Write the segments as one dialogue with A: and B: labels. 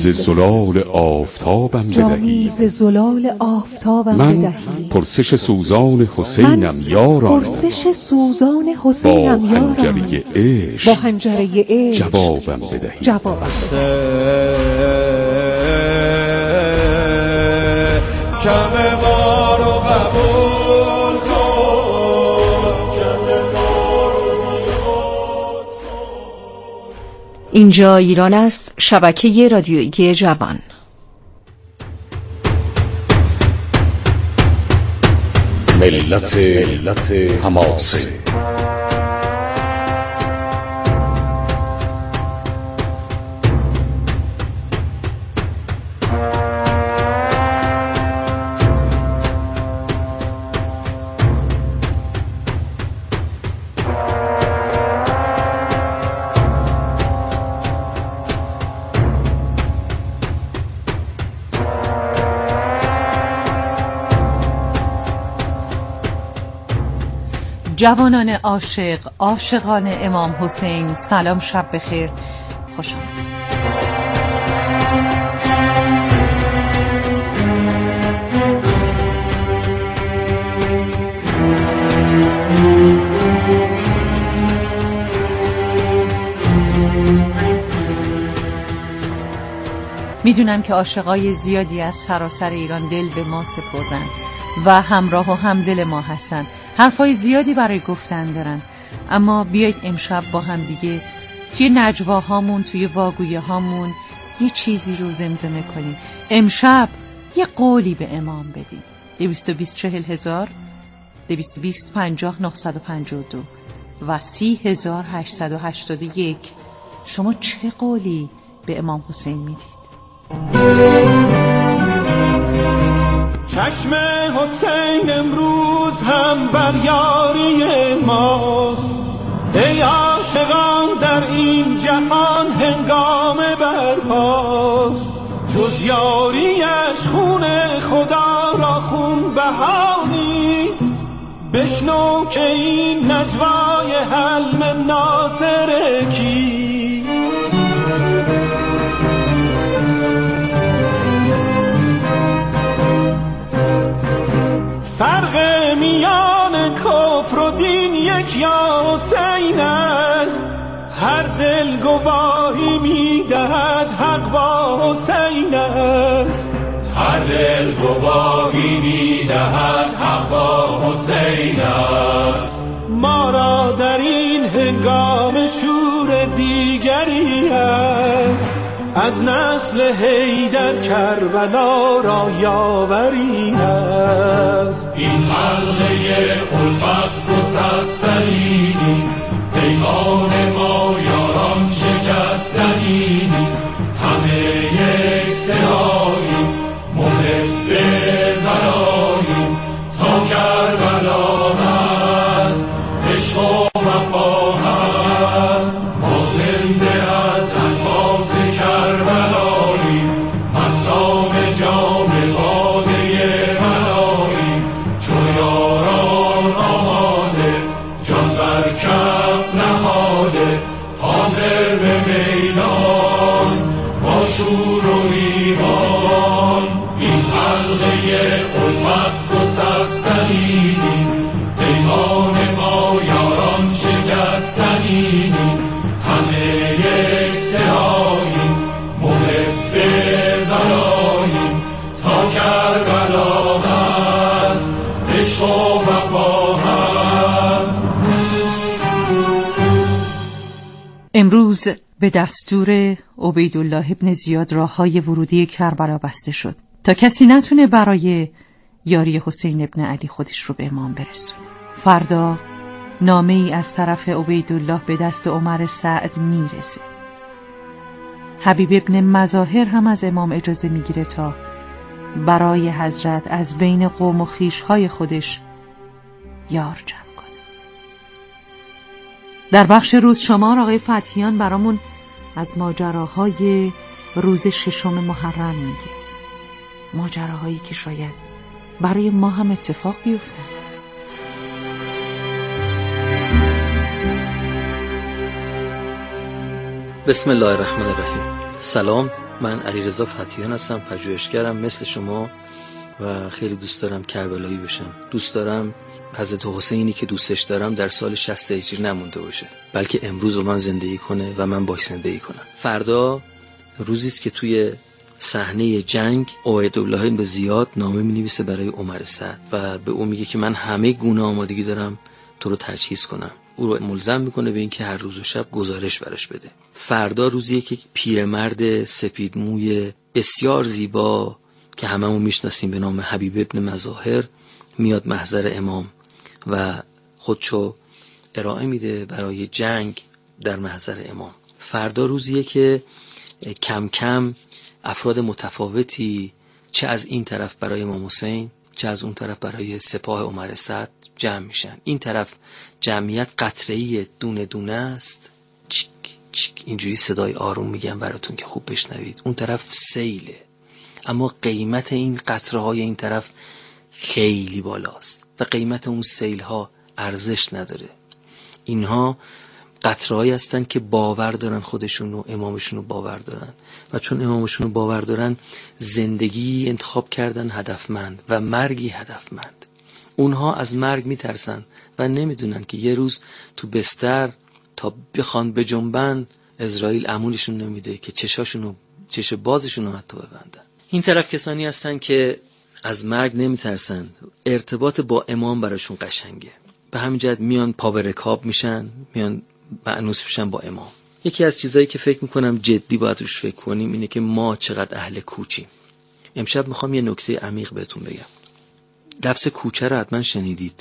A: ز زلال آفتابم بدهی من پرسش سوزان حسینم یاران با حنجره عشق جوابم بدهی
B: کم ما رو قبول کن، کم ما رو زیاد کن.
C: اینجا ایران است، شبکه رادیویی جوان.
A: ملت حماسه.
C: جوانان عاشق، عاشقان امام حسین، سلام، شب بخیر، خوش آمدید. میدونم که عاشقای زیادی از سراسر ایران دل به ما سپردن و همراه و همدل ما هستن. حرفای زیادی برای گفتن دارن، اما بیایید امشب با هم دیگه توی نجواهامون، توی واگویه هامون یه چیزی رو زمزمه کنیم. امشب یه قولی به امام بدیم. 220 220 50 952 و 30881. شما چه قولی به امام حسین میدید؟
B: چشم حسین امروز هم بر یاری ماست، ای عاشقان در این جهان هنگام برپاست، جز یاریش خون خدا را خون بها نیست. بشنو که این نجوای حلم ناصر کیست. فرق میان کفر و دین یک یا حسین است، هر دل گواهی میدهد حق با حسین است، هر دل گواهی میدهد حق با حسین است. ما را در این هنگام شور دیگری است، از نسل حیدر کربلا را یاوری است. این حلقه الفت گسستنی نیست، پیمان ما یاران شکستنی نیست. همه یک سراییم، محب ولاییم، تا کربلا هست عشق و وفا هست. ما زنده از انفاس کربلاییم، مستان جام باده ملاییم. چون یاران آماده، جان بر کف نهاده، حاضر به میدان با شور و ایمان. این حلقه الفت گسستنی نیست، پیمان ما یاران شکستنی نیست. همه یک سراییم، محب ولاییم، تا کربلا هست عشق و وفا هست.
C: امروز به دستور عبیدالله ابن زیاد راههای ورودی کربلا بسته شد تا کسی نتونه برای یاری حسین ابن علی خودش رو به امام برسونه. فردا نامه ای از طرف عبیدالله به دست عمر سعد میرسه. حبیب ابن مظاهر هم از امام اجازه میگیره تا برای حضرت از بین قوم و خویش‌های خودش یار جمع کنه. در بخش روز شمار آقای فتحیان برامون از ماجراهای روز 6 محرم میگه، ماجراهایی که شاید برای ما هم اتفاق بیفتن.
D: بسم الله الرحمن الرحیم. سلام، من علیرضا فتحیان هستم، پژوهشگرم مثل شما و خیلی دوست دارم کربلایی بشم. دوست دارم حضرت حسینی که دوستش دارم در سال 60 هجری نمونده باشه، بلکه امروز با من زندگی کنه و من باش زندگی کنم. فردا روزی است که توی صحنه جنگ عبیدالله بن زیاد نامه می‌نویسه برای عمر سعد و به او میگه که من همه گونه آمادگی دارم تو رو تجهیز کنم. او رو ملزم میکنه به این که هر روز و شب گزارش براش بده. فردا روزیه که پیرمرد سپید موی بسیار زیبا که هممون میشناسیم به نام حبیب ابن مظاهر میاد محضر امام و خودشو ارائه میده برای جنگ در محضر امام. فردا روزیه که کم کم افراد متفاوتی چه از این طرف برای امام حسین چه از اون طرف برای سپاه عمر سعد جمع میشن. این طرف جمعیت قطره‌ای دونه دونه است، چیک چیک اینجوری صدای آروم میگم براتون که خوب بشنوید. اون طرف سیله، اما قیمت این قطره‌های این طرف خیلی بالاست و قیمت اون سیل‌ها ارزش نداره. اینها قطره‌هایی هستن که باور دارن خودشون و امامشون رو باور دارن و چون امامشون رو باور دارن زندگی انتخاب کردن هدفمند و مرگی هدفمند. اونها از مرگ میترسن و نمیدونن که یه روز تو بستر تا بخوان بجنبن اسرائیل امونشون نمیده که چش بازشون رو حتی ببندن. این طرف کسانی هستن که از مرگ نمیترسن، ارتباط با امام براشون قشنگه، به همین جهت میان پا به رکاب میشن، میان مأنوس میشن با امام. یکی از چیزایی که فکر میکنم جدی باید روش فکر کنیم اینه که ما چقدر اهل کوچیم. امشب میخوام یه نکته عمیق بهتون بگم. لفظ کوچه رو حتما شنیدید.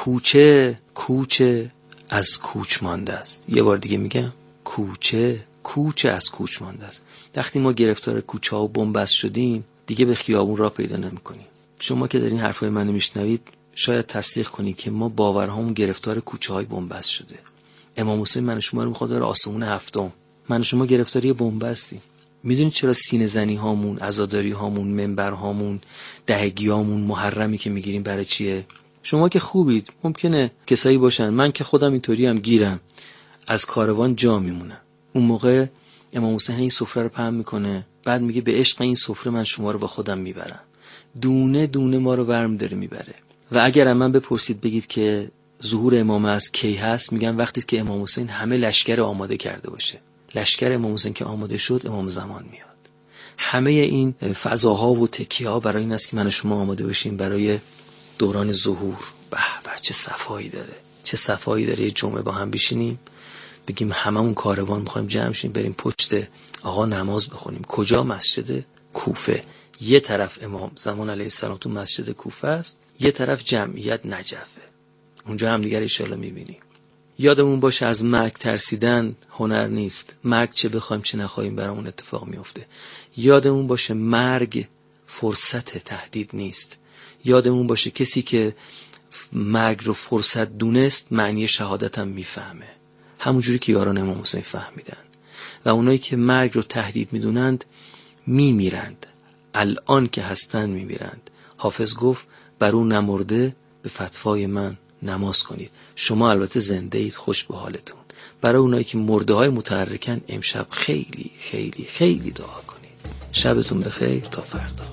D: کوچه از کوچ مانده است. یه بار دیگه میگم، کوچه از کوچ مانده است. وقتی ما گرفتار کوچه ها و بن‌بست شدیم دیگه به خیابون راه پیدا نمی‌کنیم. شما که دارین حرفای منو میشنوید شاید تصدیق کنید که ما باورهامون گرفتار کوچه های بن‌بست شده. امام حسین من شما رو میخواد بره آسمون هفتم. من شما گرفتاری بن‌بستیم. میدونید چرا سینه زنی هامون، عزاداری هامون، منبر هامون، دهگی هامون، محرمی که میگیریم برای چیه؟ شما که خوبید، ممکنه کسایی باشن، من که خودم اینطوری هم گیرم، از کاروان جا میمونم. اون موقع امام حسین این سفره رو پهن میکنه، بعد میگه به عشق این سفره من شما رو با خودم میبرم. دونه دونه ما رو برمی داره میبره. و اگر من بپرسید بگید که ظهور امام از کی هست، میگم وقتی که امام حسین همه لشکر آماده کرده باشه. لشکر امام حسین که آماده شد امام زمان میاد. همه این فضاها و تکیه‌ها برای این است که من و شما آماده باشیم برای دوران ظهور. به چه صفایی داره، چه صفایی داره. یه جمعه با هم بشینیم بگیم هممون کاروان میخوایم جمع شیم بریم پشت آقا نماز بخونیم. کجا؟ مسجد کوفه. یه طرف امام زمان علیه السلام تو مسجد کوفه است، یه طرف جمعیت نجفه. اونجا هم دیگر ان شاءالله میبینیم. یادمون باشه از مرگ ترسیدن هنر نیست. مرگ چه بخوایم چه نخواهیم برامون اتفاق میفته. یادمون باشه مرگ فرصت تهدید نیست. یادمون باشه کسی که مرگ رو فرصت دونست معنی شهادت هم میفهمه، همونجوری که یاران امام حسین فهمیدن. و اونایی که مرگ رو تهدید میدونند میمیرند، الان که هستن میمیرند. حافظ گفت بر اون نمرده به فتوای من نماز کنید. شما البته زنده اید، خوش به حالتون. برای اونایی که مرده های متحرکن امشب خیلی خیلی خیلی دعا کنید. شبتون بخیر تا فردا.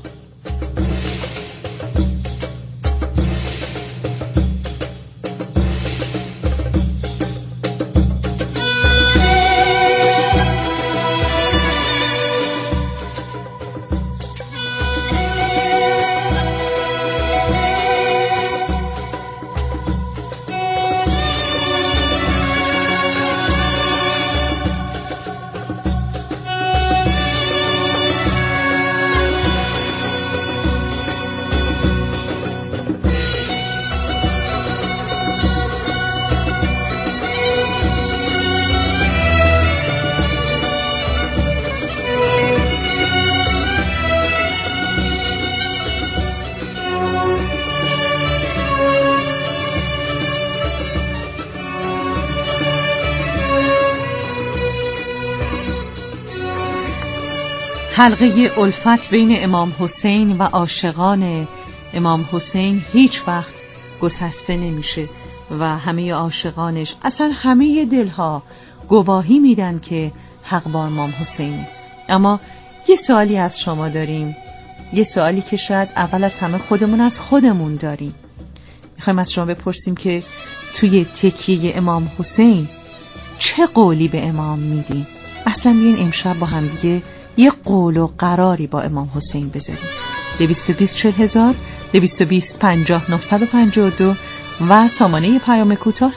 C: حلقه الفت بین امام حسین و عاشقان امام حسین هیچ وقت گسسته نمیشه و همه عاشقانش، اصلا همه دلها گواهی میدن که حق با امام حسینه. اما یه سوالی از شما داریم، یه سوالی که شاید اول از همه خودمون از خودمون داریم. میخوایم از شما بپرسیم که توی تکیه امام حسین چه قولی به امام میدین؟ اصلا بیاین امشب با هم دیگه یه قول و قراری با امام حسین بذاریم. 220 220 50 952 و سامانه پیام کوتاه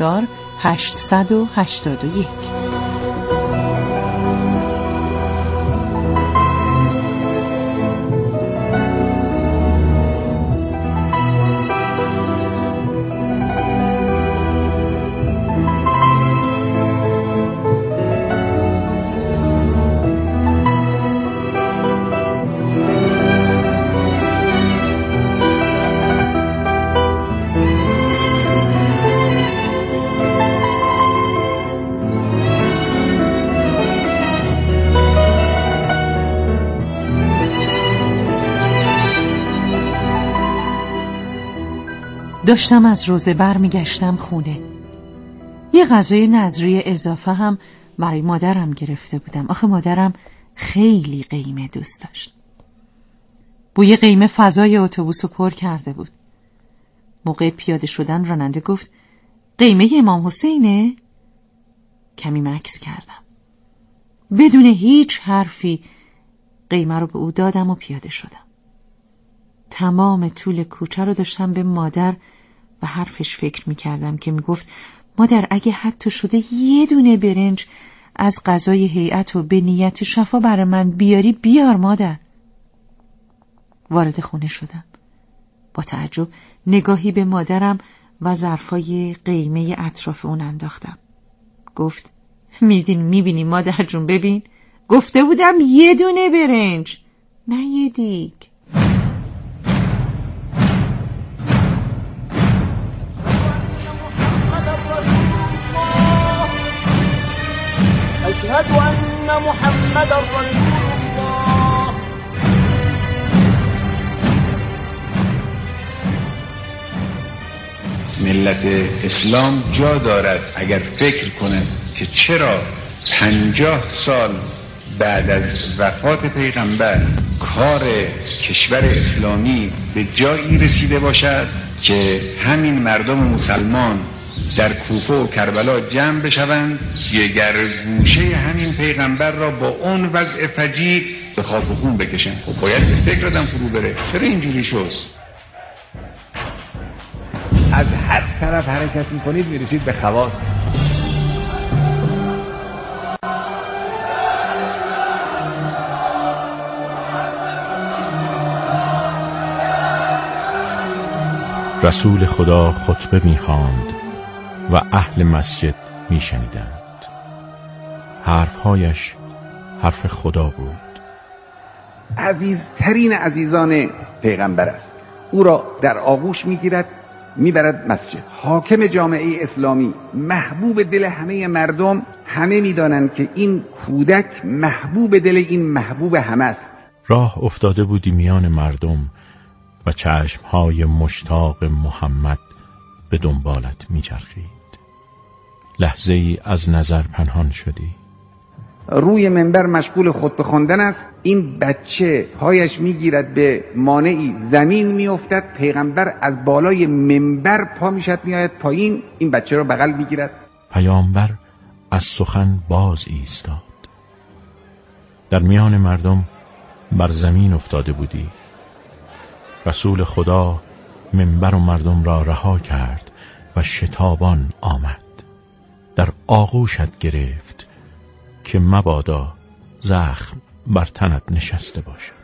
C: 30881. داشتم از روزه برمیگشتم خونه. یه غذای نذری اضافه هم برای مادرم گرفته بودم. آخه مادرم خیلی قیمه دوست داشت. بوی قیمه فضای اتوبوس رو پر کرده بود. موقع پیاده شدن راننده گفت قیمه امام حسینه؟ کمی مکث کردم. بدون هیچ حرفی قیمه رو به او دادم و پیاده شدم. تمام طول کوچه رو داشتم به مادر و حرفش فکر میکردم که میگفت مادر اگه حتی شده یه دونه برنج از غذای هیئت و به نیت شفا برای من بیاری بیار مادر. وارد خونه شدم. با تعجب نگاهی به مادرم و ظرفای قیمه اطراف اون انداختم. گفت میبینی مادر جون ببین، گفته بودم یه دونه برنج نه یه دیگ.
B: أشهد أن محمد رسول الله.
E: ملت اسلام جا دارد اگر فکر کنه که چرا 50 سال بعد از وفات پیغمبر کار کشور اسلامی به جایی رسیده باشد که همین مردم مسلمان در کوفه و کربلا جمع بشوند دیگر گوشه همین پیغمبر را با اون وضع فجیع به خاک و خون بکشن. خب باید به فکر آدم فرو بره. چرا اینجوری شد؟
F: از هر طرف حرکت میکنید میرسید به خواص.
G: رسول خدا خطبه میخواند و اهل مسجد میشنیدند. حرفهایش حرف خدا بود.
F: عزیزترین عزیزان پیغمبر است. او را در آغوش میگیرد میبرد مسجد. حاکم جامعه اسلامی، محبوب دل همه مردم. همه میدانند که این کودک محبوب دل این محبوب همه است.
G: راه افتاده بودی میان مردم و چشمهای مشتاق محمد به دنبالت میچرخید. لحظه ای از نظر پنهان شدی.
F: روی منبر مشغول خطبه خواندن است. این بچه پایش میگیرد به مانعی، زمین میافتد. پیغمبر از بالای منبر پا میشد میآید پایین، این بچه را بغل میگیرد.
G: پیامبر از سخن باز ایستاد. در میان مردم بر زمین افتاده بودی. رسول خدا منبر و مردم را رها کرد و شتابان آمد. در آغوشت گرفت که مبادا زخم بر تنت نشسته باشد.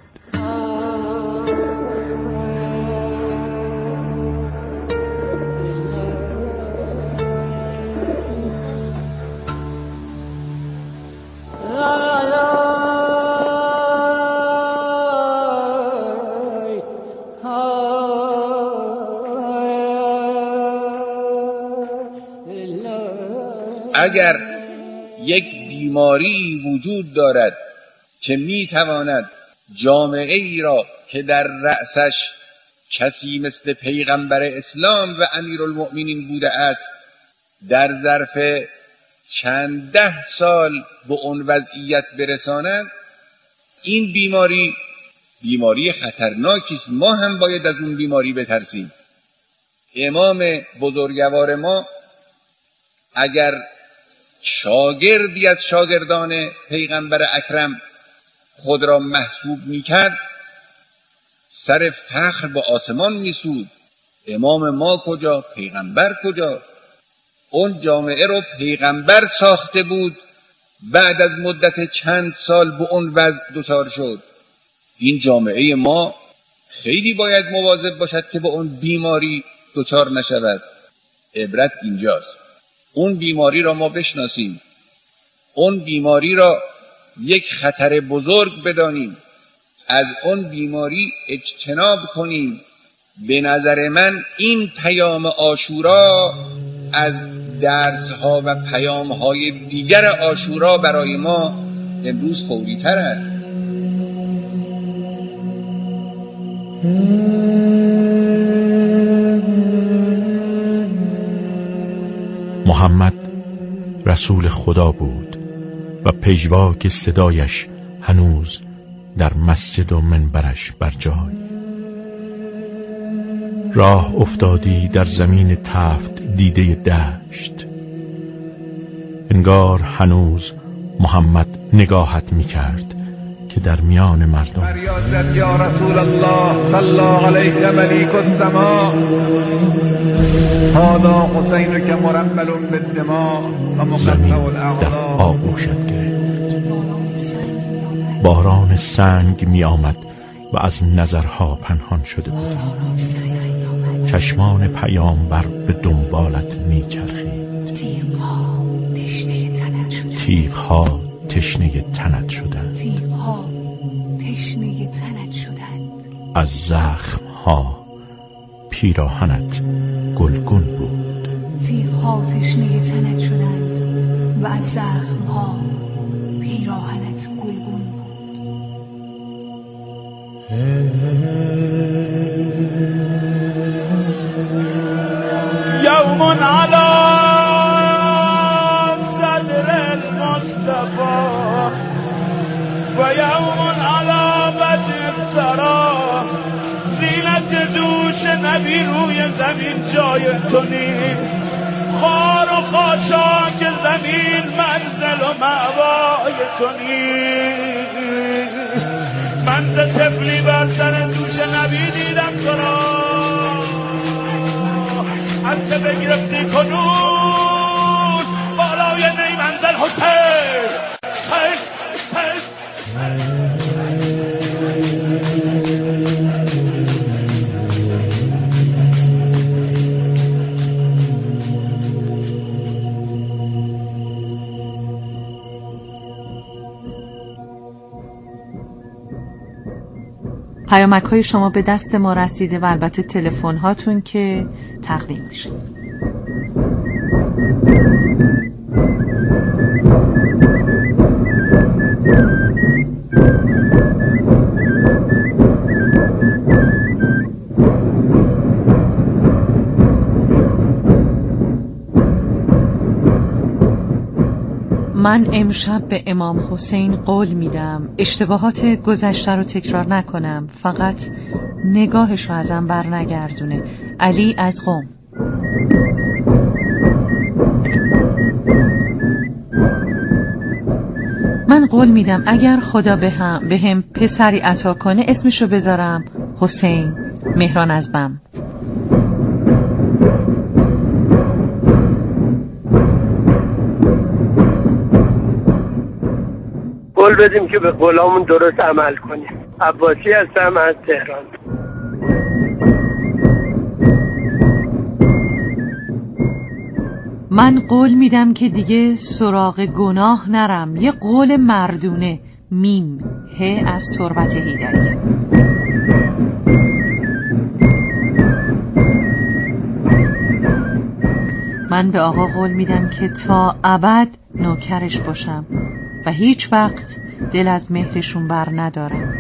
E: اگر یک بیماری وجود دارد که میتواند جامعه ای را که در رأسش کسی مثل پیغمبر اسلام و امیرالمؤمنین بوده است در ظرف چند ده سال به اون وضعیت برساند، این بیماری خطرناکی است. ما هم باید از اون بیماری بترسیم. امام بزرگوار ما اگر شاگردی از شاگردان پیغمبر اکرم خود را محسوب میکرد، سر فخر به آسمان میسود. امام ما کجا؟ پیغمبر کجا؟ اون جامعه رو پیغمبر ساخته بود، بعد از مدت چند سال به اون وضع دچار شد. این جامعه ما خیلی باید مواظب باشد که به اون بیماری دچار نشود. عبرت اینجاست. اون بیماری را ما بشناسیم، اون بیماری را یک خطر بزرگ بدانیم، از اون بیماری اجتناب کنیم. به نظر من این پیام عاشورا از درس‌ها و پیام‌های دیگر عاشورا برای ما امروز فوری‌تر است.
G: محمد رسول خدا بود و پیشواک صدایش هنوز در مسجد و منبرش بر جای. راه افتادی در زمین تفت دیده دشت، انگار هنوز محمد نگاهت می‌کرد که در میان مردم
F: فریاد زد یا رسول الله صلی علیک ملیک السما، هذا حسین که مرمل بالدماء و مقطع
G: زمین در
F: الاعضاء.
G: آغوشت گرفت. باران سنگ می آمد و از نظرها پنهان شده بود. چشمان پیامبر به دنبالت می چرخید. تیغها تشنه تنت شدند. از زخمها پیراهنت گلگون بود.
H: تیغها تشنه تنت شدند و از زخمها پیراهنت گلگون بود.
B: یوم علی صدر المصطفى و یوم علی وجه الثری، زینت دوش نبی روی زمین جای تو نیست، خار و خاشاک زمین منزل و مأوای تو نیست. من ز طفلی بر سر دوش نبی دیدم تو را، انت بگرفتی کنون بالای نی منزل حسین.
C: پیامک‌های شما به دست ما رسیده و البته تلفن هاتون که تقدیم میشه. من امشب به امام حسین قول میدم اشتباهات گذشته رو تکرار نکنم، فقط نگاهش رو ازم بر نگردونه. علی از قم. من قول میدم اگر خدا به هم پسری عطا کنه اسمشو بذارم حسین مهران از بم.
I: قول بدیم که به قولامون درست عمل کنیم. عباسی هستم از تهران.
C: من قول میدم که دیگه سراغ گناه نرم. یه قول مردونه. میم ه از تربت هیدریه. من به آقا قول میدم که تا ابد نوکرش باشم و هیچ وقت دل از مهرشون بر ندارم.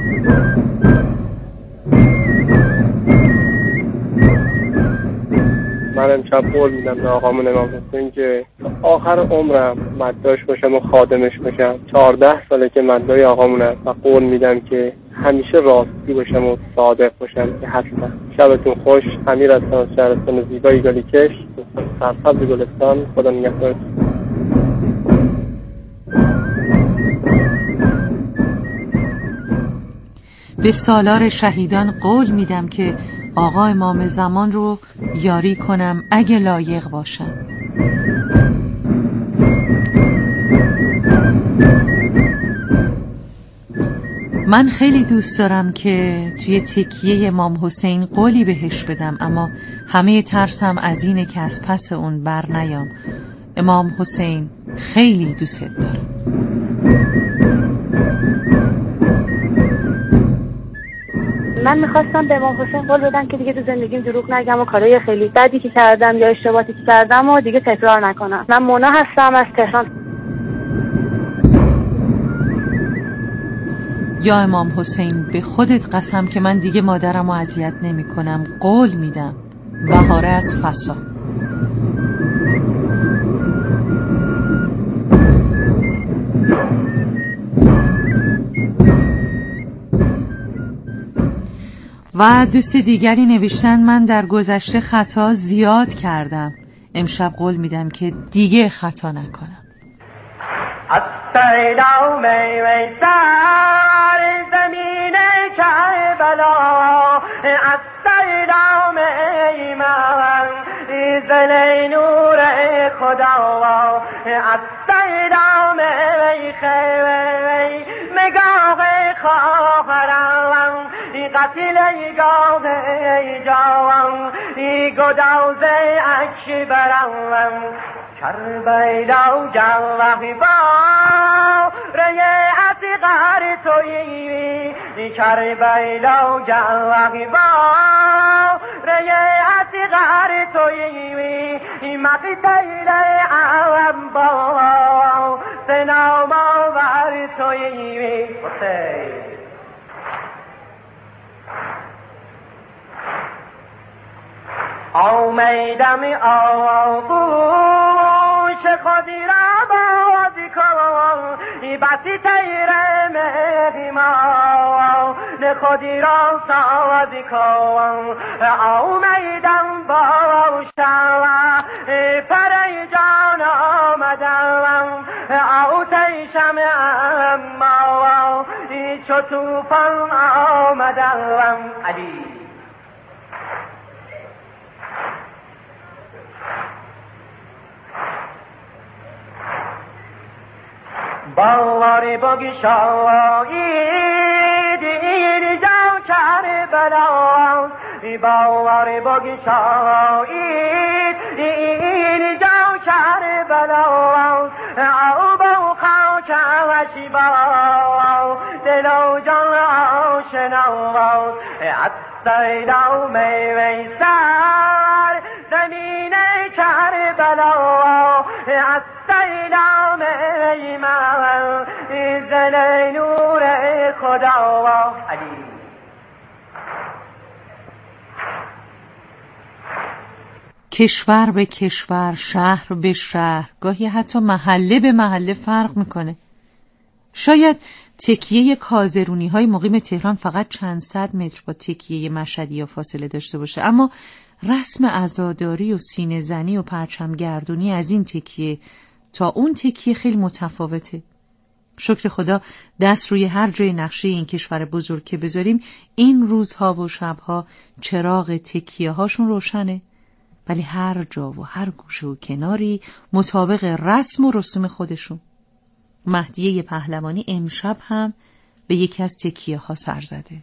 I: من امشب قول میدم به آقامون امام حسین که آخر عمرم مدداش باشم و خادمش باشم. 14 ساله که مددای آقامون هست و قول میدم که همیشه راستی باشم و صادق باشم که هستم. شبتون خوش. امیر هستم از شهرستان زیبای گالیکش، سرسبز گلستان. خدا نگهدارتون.
C: به سالار شهیدان قول میدم که آقا امام زمان رو یاری کنم اگه لایق باشم. من خیلی دوست دارم که توی تکیه امام حسین قولی بهش بدم، اما همه ترسم از اینه که از پس اون بر نیام. امام حسین خیلی دوست دارم.
J: من میخواستم به امام حسین قول بدم که دیگه تو زندگیم دروغ نگم و کارهای خیلی بدی که کردم یا اشتباهاتی که کردم و دیگه تکرار نکنم. من مونا هستم از تهران.
C: یا امام حسین به خودت قسم که من دیگه مادرم رو اذیت نمی کنم. قول میدم. بهاره از فسا. و دوست دیگری نوشتن من در گذشته خطا زیاد کردم، امشب قول میدم که دیگه خطا نکنم.
K: السیلام میسر زمین کربلا، السیلام ایمان زل نور خدا، السیلام خیر مگاه خواهرم قتل گاه جوان گداز اکبرم کربلا جوهی با ریعت غر تویی کربلا جوهی با ریعت غر تویی مقتل عوام با سنام آور تویی آمیدم آغوش خودی را بازی کن بسی تیر مهمان خودی را سازی کن آمیدم باشم پری جان آمدم آتیشم اما چو توفان آمدم علی باوری بگشایید این جا کربلا باوری بگشایید این جا کربلا آب و خاک وشیبا دل و جان آشنا السیلام میسر زمین کربلا السیلام ایمان زل نور خدا علی.
C: کشور به کشور، شهر به شهر، گاهی حتی محله به محله فرق میکنه. شاید تکیه کازرونی های مقیم تهران فقط چند صد متر با تکیه مشهدی یا فاصله داشته باشه، اما رسم عزاداری و سینه زنی و پرچم گردونی از این تکیه تا اون تکیه خیلی متفاوته. شکر خدا دست روی هر جای نقشه این کشور بزرگ که بذاریم این روزها و شبها چراغ تکیه هاشون روشنه، ولی هر جا و هر گوشه و کناری مطابق رسم و رسوم خودشون. مهدیه پهلوانی امشب هم به یکی از تکیه ها سر زده.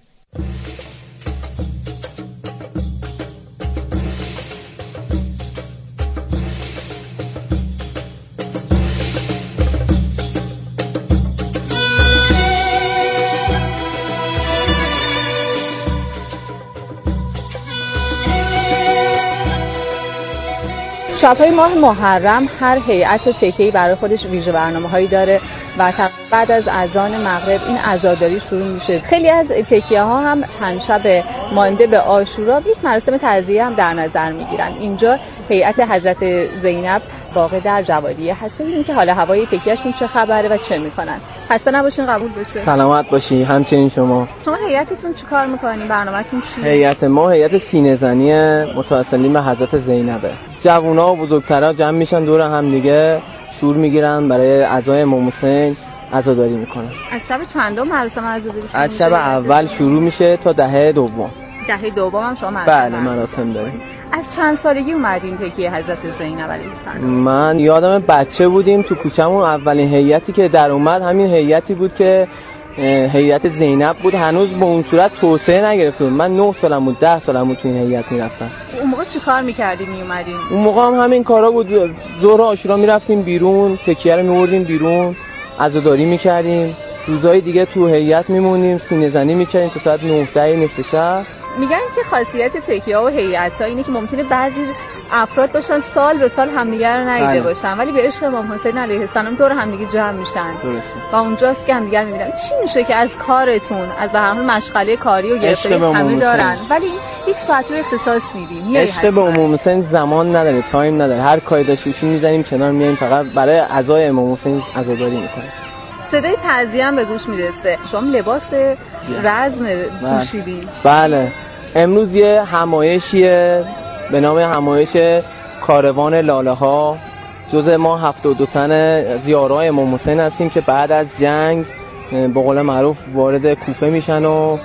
L: شب‌های ماه محرم هر هیئت و تکیه‌ای برای خودش ویژه برنامه‌هایی داره و بعد از اذان مغرب این عزاداری شروع میشه. خیلی از تکیه ها هم چند شب مانده به عاشورا یک مراسم تعزیه هم در نظر میگیرن. اینجا هیئت حضرت زینب واقع در جوادیه هست. ببینیم که حالا هوای تکیهشون چه خبره و چه میکنن. خسته نباشین، قبول بشه.
M: سلامت باشی. همچنین شما
L: هیئتتون چیکار میکنین؟ برنامه‌تون چیه؟
M: هیئت ما هیئت سینه‌زنی متوسلین به حضرت زینبه. جوونا و بزرگترا جمع میشن دور هم دیگه، شور میگیرن برای عزای امام حسین عزاداری میکنن.
L: از شب چندم مراسم عزاداری شروع میشه؟
M: از شب اول شروع میشه تا دهه دوم.
L: دهه دوم هم شما مراسم؟
M: بله مراسم داریم.
L: از چند سالگی اومدین تکیه حضرت زینب علیه السلام؟
M: من یادم بچه بودیم تو کوچمون اولین هیئتی که در اومد همین هیئتی بود که هیئت زینب بود. هنوز به اون صورت توسعه نگرفته بود. من 9 سالم بود، 10 سالم بود تو این هیئت میرفتم.
L: اون موقع چی کار میکردین میومدین؟
M: اون موقع هم همین کارا بود. ظهر عاشورا میرفتیم بیرون، تکیه رو میوردیم بیرون، عزاداری میکردیم. روزهای دیگه تو هیئت میمونیم، سینه‌زنی میکردیم تا ساعت 9 10 نصف شب.
L: میگن که خاصیت تکیه‌ها و هیئت‌ها اینه که ممکنه بعضی افراد باشن سال به سال همدیگه رو ندیده باشن، ولی به عشق امام حسین علیه السلام دور همدیگه جمع میشن.
M: درسته.
L: و اونجاست که همدیگه رو میبینن. چی میشه که از کارتون، از به هر حال مشغله کاری و گرفتاری همه دارن، ولی یک ساعت رو اختصاص میدین؟
M: عشق به امام حسین زمان نداره، تایم نداره. هر کاری داشتیم میزنیم کنار، میایم فقط برای عزای امام حسین عزاداری میکنیم.
L: صدای تعزیه هم به گوش میرسه. شما لباس رزم پوشیدین؟
M: بله. امروز یه همایشیه به نام همایش کاروان لاله ها. جزء ما 72 تن زیارای امام حسین هستیم که بعد از جنگ به قول معروف وارد کوفه میشن و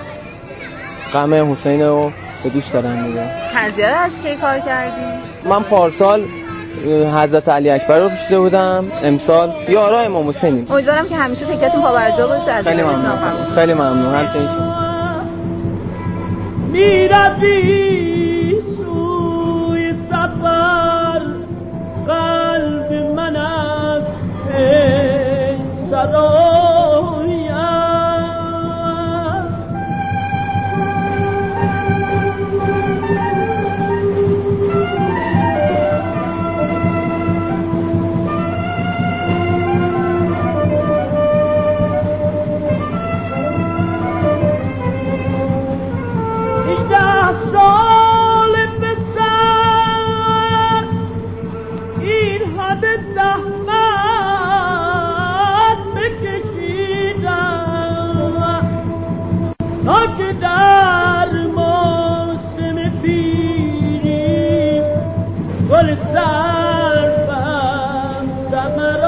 M: غم حسین رو به دوش دارن میگن.
L: تعزیه رو از کی کار کردی؟
M: من پارسال حضرت علی اکبر رو پوشیده بودم، امسال یارای امام حسینیم.
L: امیدوارم که همیشه تکیه‌تون پابرجا باشه. از
M: خیلی ممنون. خیلی ممنون. همچنین شما.
B: میروی سوی سفر قلب من از سرایم سال بسر این همه زحمت بکشیدم تا که در موسم پیری گل سرفم ثمر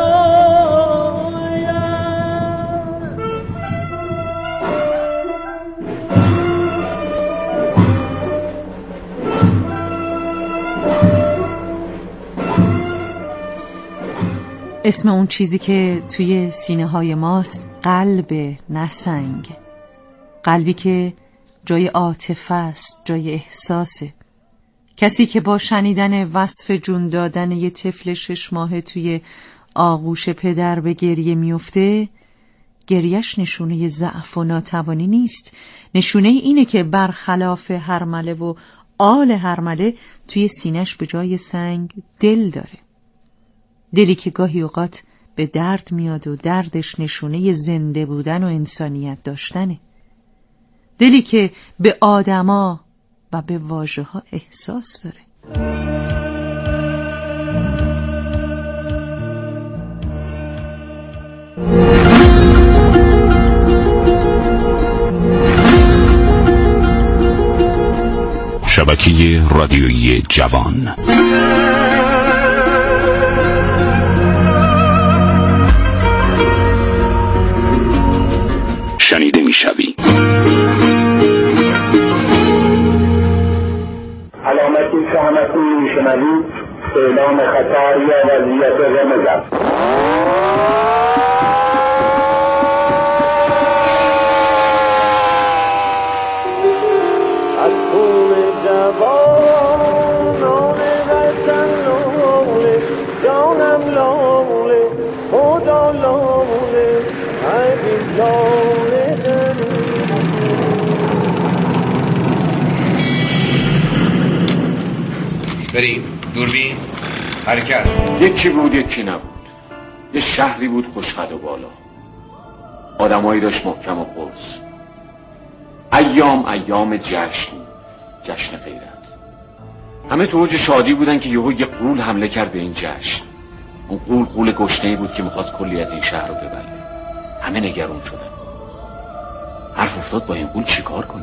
C: اسم اون چیزی که توی سینه های ماست قلب، نه سنگ. قلبی که جای عاطفه است، جای احساسه. کسی که با شنیدن وصف جون دادن یه طفل 6 ماهه توی آغوش پدر به گریه میفته، گریهش نشونه ضعف و ناتوانی نیست. نشونه اینه که برخلاف هرمله و آل هرمله توی سینه‌اش به جای سنگ دل داره. دلی که گاهی اوقات به درد میاد و دردش نشونه زنده بودن و انسانیت داشتنه. دلی که به آدما و به واژه‌ها احساس داره.
A: شبکه رادیویی جوان. شنیده میشوی.
N: علامتی که همکنون میشنوید اعلام خطر یا وضعیت رمز است.
B: از خون جوانان وطن لاله جانم لاله خدا لاله عزیز لاله
E: بریم دوربین حرکت.
O: یکی بود یکی نبود. یه شهری بود خوشقد و بالا، آدمایی داشت محکم و قرص. ایام جشن غیرت. همه تو اوج شادی بودن که یهو یه غول حمله کرد به این جشن. اون غول گشنه‌ای بود که میخواست کلی از این شهر رو ببره. همه نگران شدن. حرف افتاد با این غول چیکار کنیم.